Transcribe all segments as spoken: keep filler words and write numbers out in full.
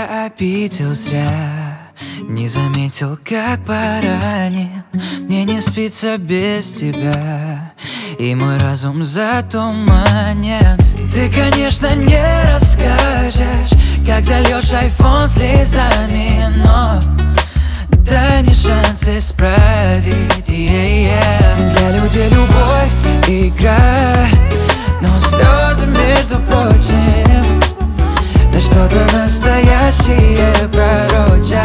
тебя обидел зря, не заметил, как поранен. Мне не спится без тебя, и мой разум затуманен. Ты, конечно, не расскажешь, как зальешь айфон слезами, но дай мне шанс исправить, yeah, yeah. Для людей любовь — игра, но слезы, между прочим, да что-то настоящее пророчат.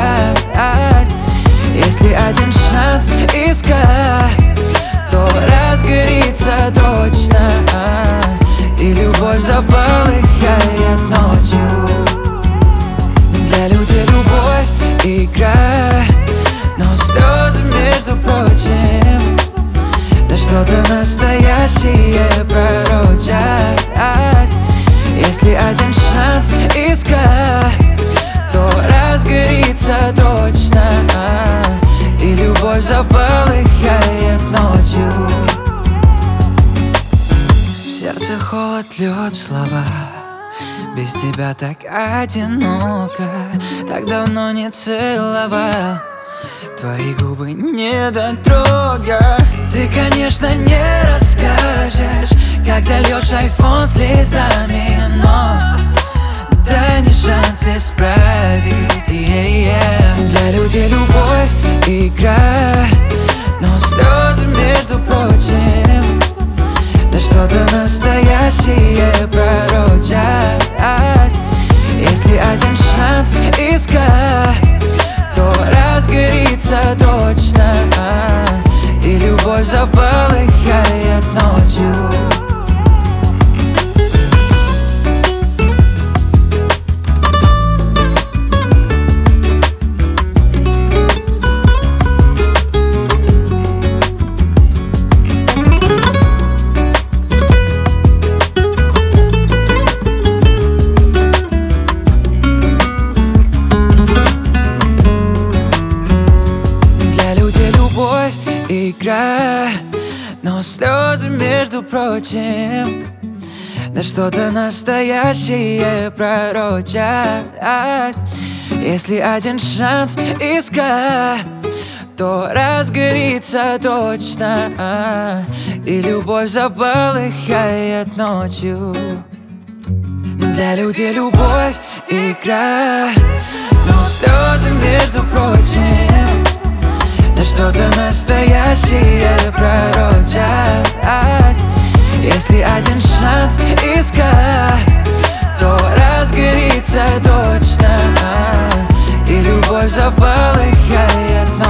Если один шанс искать, то разгорится точно, и любовь заполыхает ночью. Для людей любовь — игра, но слезы, между прочим, да что-то настоящее пророчат. Если один шанс искать, то разгорится точно, и любовь заполыхает ночью. В сердце холод, лед в словах. Без тебя так одиноко, так давно не целовал твои губы, не дотрога. Ты, конечно, не расскажешь, как зальешь айфон слезами, но дай мне шанс исправить, yeah, yeah. Для людей любовь — игра, но слезы, между прочим, да что-то настоящее пророчат. Если один шанс искать, то разгорится точно, и любовь заполыхает ночью. Игра, но слезы, между прочим, да что-то настоящее пророчат. Если один шанс искать, то разгорится точно, и любовь заполыхает ночью. Для людей любовь — игра, но слезы, между прочим, да что-то настоящее пророчат. Если один шанс искать, то разгорится точно, и любовь заполыхает ночью.